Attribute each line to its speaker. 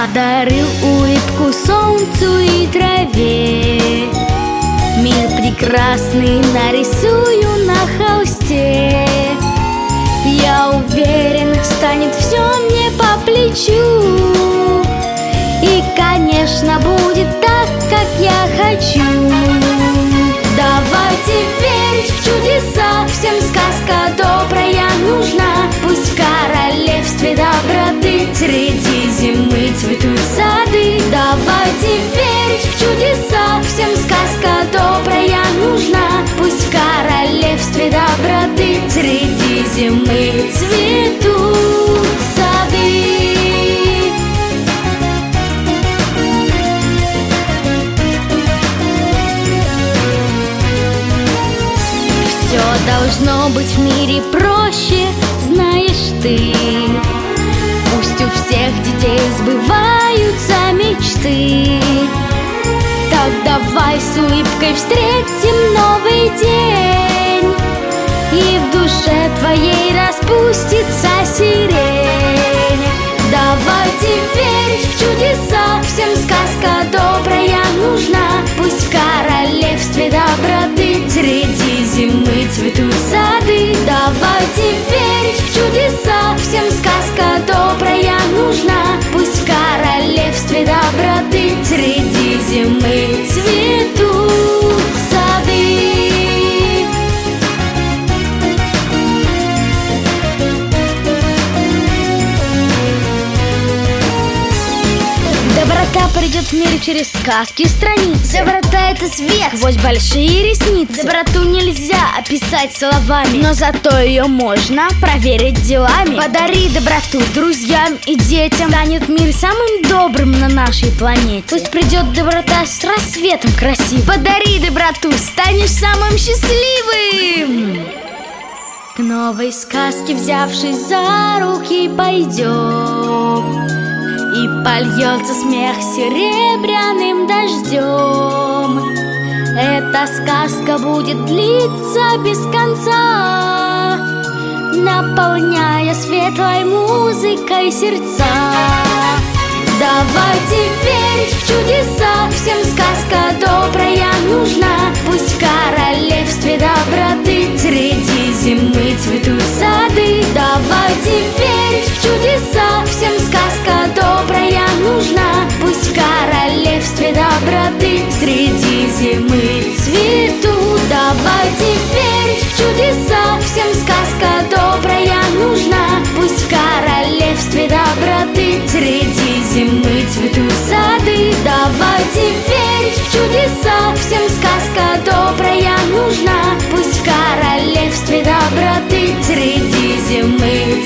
Speaker 1: Подарил улыбку солнцу и траве. Мир прекрасный нарисую на холсте. Я уверен, станет все мне по плечу. И, конечно, будет так, как я хочу. Давайте верить в чудеса, всем сказка добрая нужна. Пусть в королевстве доброты среди зимы цветут сады. Давайте верить в чудеса, всем сказка добрая нужна. Пусть в королевстве доброты среди зимы цветут сады. Все должно быть в мире проще, знаешь ты. Пусть у всех детей сбываются мечты. Так давай с улыбкой встретим новый день, и в душе твоей распустится сирень. Давайте верить в чудеса, всем сказка добрая нужна. Пусть в королевстве доброты среди зимы цветут сады. Давайте верить в чудеса, всем сказка добрая нужна. Пусть в королевстве доброты среди зимы цветут сады. Доброта придет в мир через сказки страниц. Доброта — это свет сквозь большие ресницы. Доброту нельзя описать словами, но зато ее можно проверить делами. Подари доброту друзьям и детям, станет мир самым добрым на нашей планете. Пусть придет доброта с рассветом красивым. Подари доброту, станешь самым счастливым. К новой сказке, взявшись за руки, пойдем, и польется смех серебряным дождем. Эта сказка будет длиться без конца, наполняя светлой музыкой сердца. Давайте верить в чудеса, всем сказка добрая нужна. Пусть в королевстве доброты среди зимы цветут сады. Давайте верить в чудеса, всем сказка добрая нужна. Пусть в королевстве доброты среди зимы цветут. Давайте верить в чудеса, всем сказка добрая нужна. Пусть в королевстве доброты среди зимы цветут сады. Давайте верить в чудеса, всем сказка добрая нужна. Пусть в королевстве доброты среди зимы